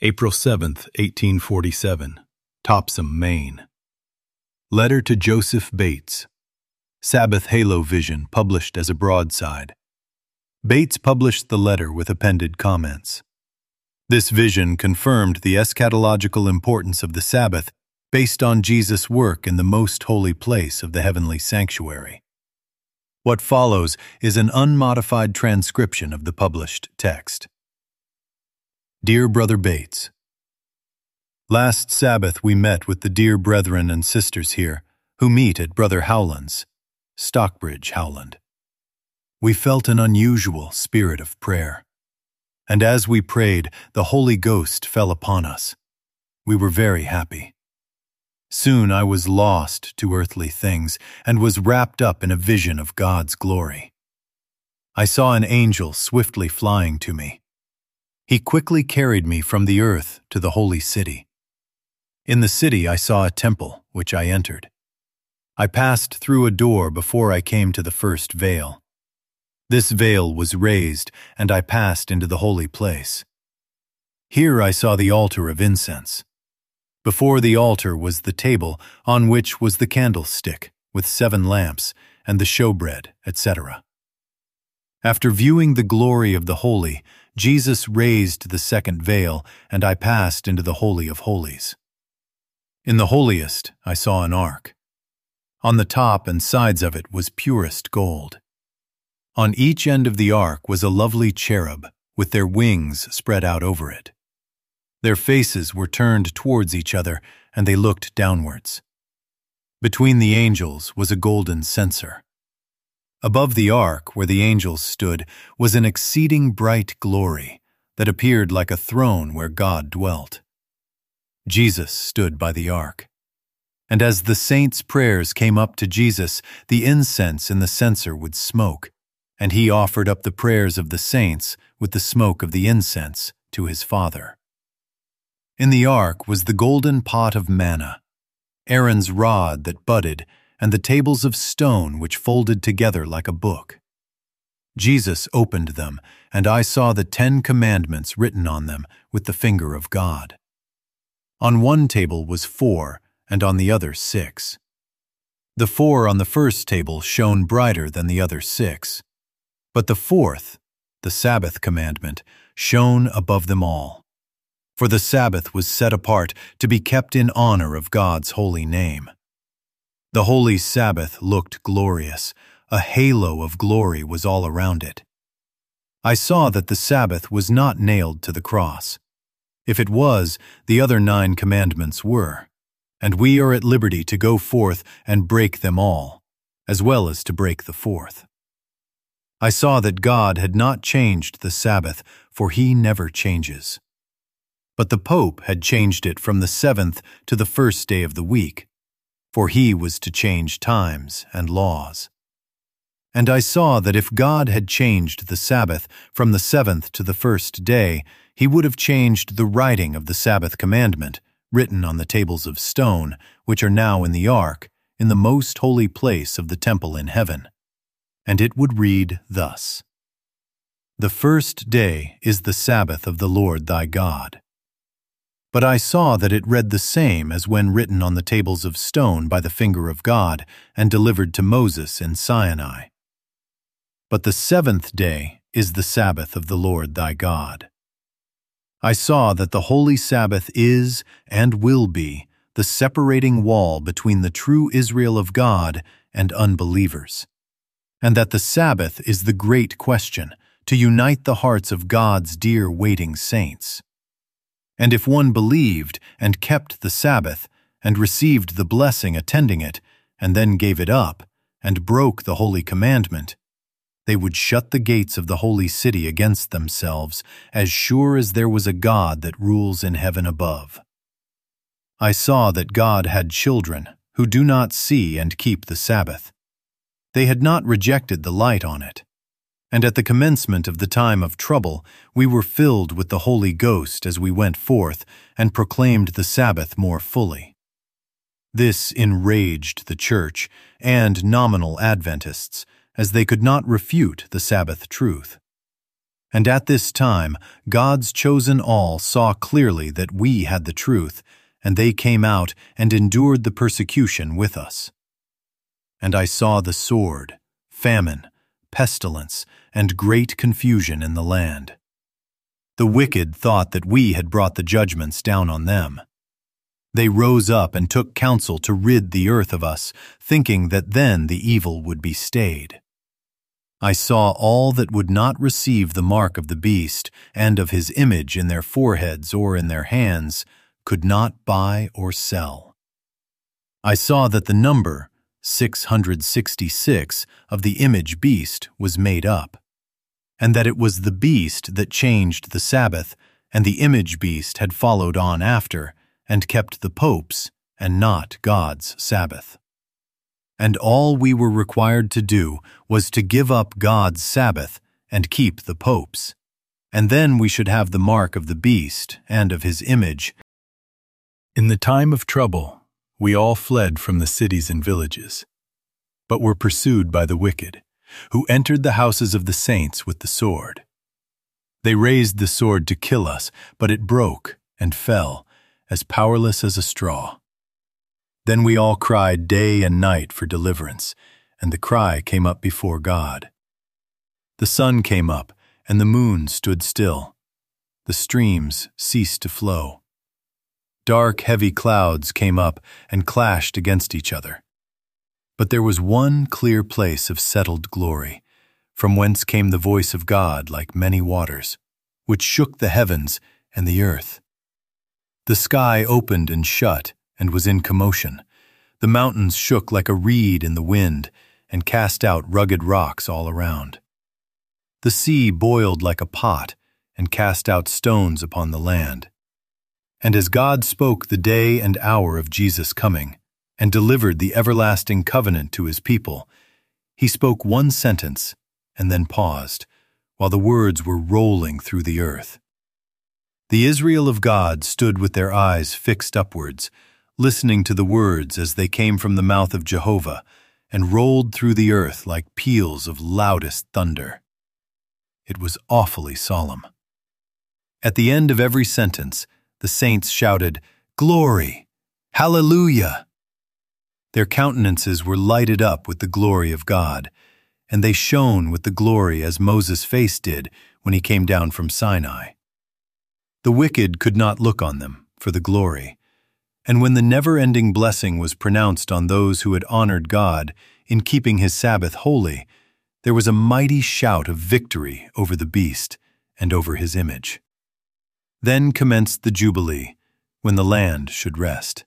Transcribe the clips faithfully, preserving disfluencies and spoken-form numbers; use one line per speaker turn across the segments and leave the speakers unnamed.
April seventh, eighteen forty-seven, Topsham, Maine. Letter to Joseph Bates. Sabbath Halo Vision, published as a broadside. Bates published the letter with appended comments. This vision confirmed the eschatological importance of the Sabbath based on Jesus' work in the most holy place of the heavenly sanctuary. What follows is an unmodified transcription of the published text. Dear Brother Bates, last Sabbath we met with the dear brethren and sisters here who meet at Brother Howland's, Stockbridge, Howland. We felt an unusual spirit of prayer, and as we prayed, the Holy Ghost fell upon us. We were very happy. Soon I was lost to earthly things and was wrapped up in a vision of God's glory. I saw an angel swiftly flying to me. He quickly carried me from the earth to the holy city. In the city I saw a temple, which I entered. I passed through a door before I came to the first veil. This veil was raised, and I passed into the holy place. Here I saw the altar of incense. Before the altar was the table on which was the candlestick with seven lamps and the showbread, et cetera. After viewing the glory of the holy, Jesus raised the second veil, and I passed into the Holy of Holies. In the holiest I saw an ark. On the top and sides of it was purest gold. On each end of the ark was a lovely cherub, with their wings spread out over it. Their faces were turned towards each other, and they looked downwards. Between the angels was a golden censer. Above the ark, where the angels stood, was an exceeding bright glory that appeared like a throne where God dwelt. Jesus stood by the ark. And as the saints' prayers came up to Jesus, the incense in the censer would smoke, and he offered up the prayers of the saints with the smoke of the incense to his Father. In the ark was the golden pot of manna, Aaron's rod that budded, and the tables of stone which folded together like a book. Jesus opened them, and I saw the Ten Commandments written on them with the finger of God. On one table was four, and on the other six. The four on the first table shone brighter than the other six, but the fourth, the Sabbath commandment, shone above them all. For the Sabbath was set apart to be kept in honor of God's holy name. The holy Sabbath looked glorious. A halo of glory was all around it. I saw that the Sabbath was not nailed to the cross. If it was, the other nine commandments were, and we are at liberty to go forth and break them all, as well as to break the fourth. I saw that God had not changed the Sabbath, for he never changes. But the Pope had changed it from the seventh to the first day of the week, for he was to change times and laws. And I saw that if God had changed the Sabbath from the seventh to the first day, he would have changed the writing of the Sabbath commandment, written on the tables of stone, which are now in the ark, in the most holy place of the temple in heaven. And it would read thus: The first day is the Sabbath of the Lord thy God. But I saw that it read the same as when written on the tables of stone by the finger of God and delivered to Moses in Sinai. But the seventh day is the Sabbath of the Lord thy God. I saw that the holy Sabbath is and will be the separating wall between the true Israel of God and unbelievers, and that the Sabbath is the great question to unite the hearts of God's dear waiting saints. And if one believed and kept the Sabbath and received the blessing attending it, and then gave it up and broke the holy commandment, they would shut the gates of the holy city against themselves, as sure as there was a God that rules in heaven above. I saw that God had children who do not see and keep the Sabbath. They had not rejected the light on it. And at the commencement of the time of trouble, we were filled with the Holy Ghost as we went forth and proclaimed the Sabbath more fully. This enraged the church and nominal Adventists, as they could not refute the Sabbath truth. And at this time, God's chosen all saw clearly that we had the truth, and they came out and endured the persecution with us. And I saw the sword, famine, pestilence, and great confusion in the land. The wicked thought that we had brought the judgments down on them. They rose up and took counsel to rid the earth of us, thinking that then the evil would be stayed. I saw all that would not receive the mark of the beast and of his image in their foreheads or in their hands could not buy or sell. I saw that the number, six hundred sixty-six, of the image beast was made up, and that it was the beast that changed the Sabbath, and the image beast had followed on after, and kept the Pope's and not God's Sabbath. And all we were required to do was to give up God's Sabbath and keep the Pope's, and then we should have the mark of the beast and of his image. In the time of trouble, we all fled from the cities and villages, but were pursued by the wicked, who entered the houses of the saints with the sword. They raised the sword to kill us, but it broke and fell, as powerless as a straw. Then we all cried day and night for deliverance, and the cry came up before God. The sun came up, and the moon stood still. The streams ceased to flow. Dark, heavy clouds came up and clashed against each other. But there was one clear place of settled glory, from whence came the voice of God like many waters, which shook the heavens and the earth. The sky opened and shut, and was in commotion. The mountains shook like a reed in the wind, and cast out rugged rocks all around. The sea boiled like a pot, and cast out stones upon the land. And as God spoke the day and hour of Jesus' coming, and delivered the everlasting covenant to his people, he spoke one sentence, and then paused, while the words were rolling through the earth. The Israel of God stood with their eyes fixed upwards, listening to the words as they came from the mouth of Jehovah, and rolled through the earth like peals of loudest thunder. It was awfully solemn. At the end of every sentence, the saints shouted, "Glory! Hallelujah!" Their countenances were lighted up with the glory of God, and they shone with the glory as Moses' face did when he came down from Sinai. The wicked could not look on them for the glory, and when the never-ending blessing was pronounced on those who had honored God in keeping his Sabbath holy, there was a mighty shout of victory over the beast and over his image. Then commenced the Jubilee, when the land should rest.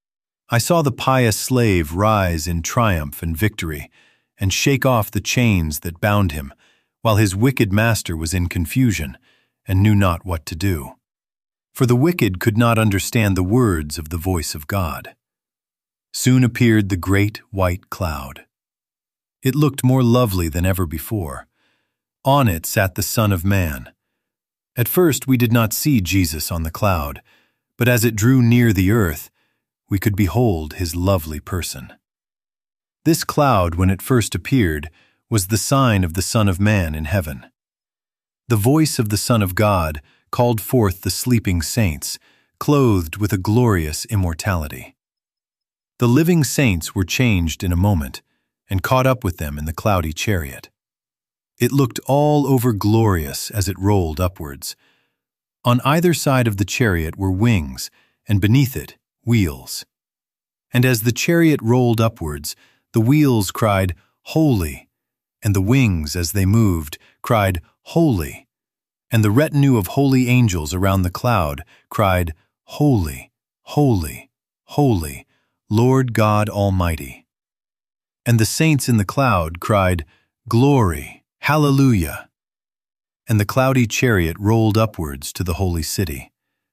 I saw the pious slave rise in triumph and victory, and shake off the chains that bound him, while his wicked master was in confusion and knew not what to do. For the wicked could not understand the words of the voice of God. Soon appeared the great white cloud. It looked more lovely than ever before. On it sat the Son of Man. At first we did not see Jesus on the cloud, but as it drew near the earth, we could behold his lovely person. This cloud, when it first appeared, was the sign of the Son of Man in heaven. The voice of the Son of God called forth the sleeping saints, clothed with a glorious immortality. The living saints were changed in a moment, and caught up with them in the cloudy chariot. It looked all over glorious as it rolled upwards. On either side of the chariot were wings, and beneath it, wheels. And as the chariot rolled upwards, the wheels cried, "Holy," and the wings, as they moved, cried, "Holy." And the retinue of holy angels around the cloud cried, "Holy, holy, holy, Lord God Almighty." And the saints in the cloud cried, "Glory, Hallelujah." And the cloudy chariot rolled upwards to the holy city.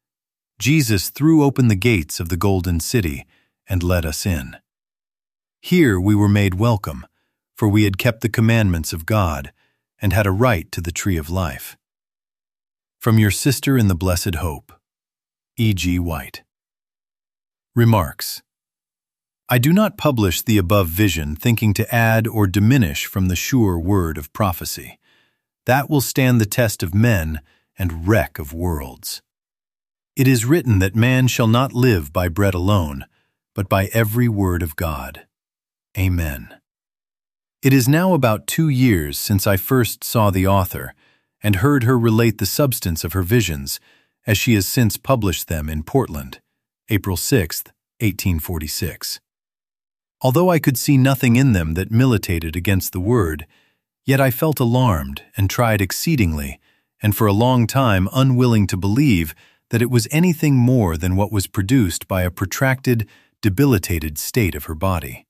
Jesus threw open the gates of the golden city and let us in. Here we were made welcome, for we had kept the commandments of God and had a right to the tree of life. From your sister in the Blessed Hope, E G White. Remarks. I do not publish the above vision thinking to add or diminish from the sure word of prophecy. That will stand the test of men and wreck of worlds. It is written that man shall not live by bread alone, but by every word of God. Amen. It is now about two years since I first saw the author and heard her relate the substance of her visions, as she has since published them in Portland, April sixth, eighteen forty-six. Although I could see nothing in them that militated against the word, yet I felt alarmed and tried exceedingly, and for a long time unwilling to believe that it was anything more than what was produced by a protracted, debilitated state of her body.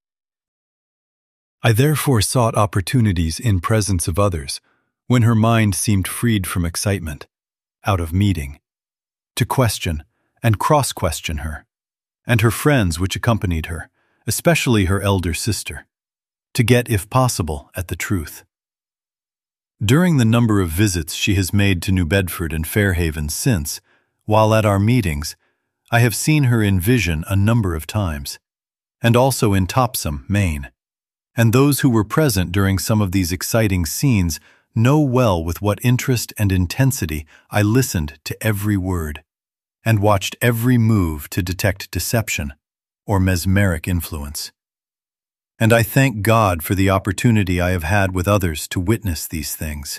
I therefore sought opportunities in presence of others, when her mind seemed freed from excitement, out of meeting, to question and cross-question her, and her friends which accompanied her, especially her elder sister, to get, if possible, at the truth. During the number of visits she has made to New Bedford and Fairhaven since, while at our meetings, I have seen her in vision a number of times, and also in Topsham, Maine, and those who were present during some of these exciting scenes know well with what interest and intensity I listened to every word, and watched every move to detect deception or mesmeric influence. And I thank God for the opportunity I have had with others to witness these things.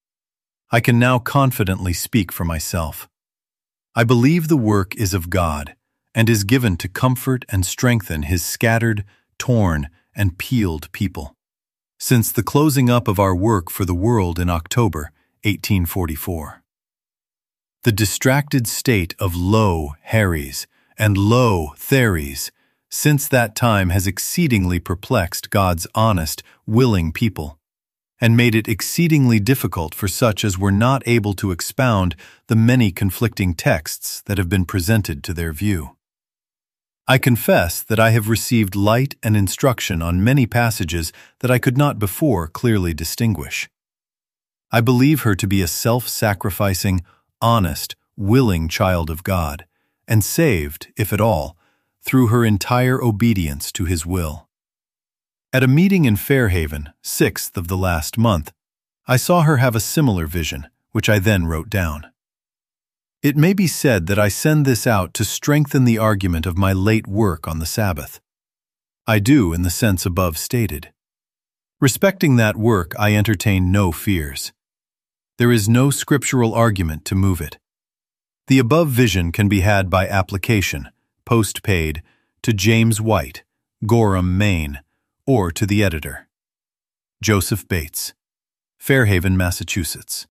I can now confidently speak for myself. I believe the work is of God and is given to comfort and strengthen His scattered, torn, and peeled people. Since the closing up of our work for the world in October eighteen forty-four. The distracted state of low Harrys and low Theres since that time has exceedingly perplexed God's honest, willing people, and made it exceedingly difficult for such as were not able to expound the many conflicting texts that have been presented to their view. I confess that I have received light and instruction on many passages that I could not before clearly distinguish. I believe her to be a self-sacrificing, honest, willing child of God, and saved, if at all, through her entire obedience to His will. At a meeting in Fairhaven, sixth of the last month, I saw her have a similar vision, which I then wrote down. It may be said that I send this out to strengthen the argument of my late work on the Sabbath. I do in the sense above stated. Respecting that work, I entertain no fears. There is no scriptural argument to move it. The above vision can be had by application, post-paid, to James White, Gorham, Maine, or to the editor. Joseph Bates, Fairhaven, Massachusetts.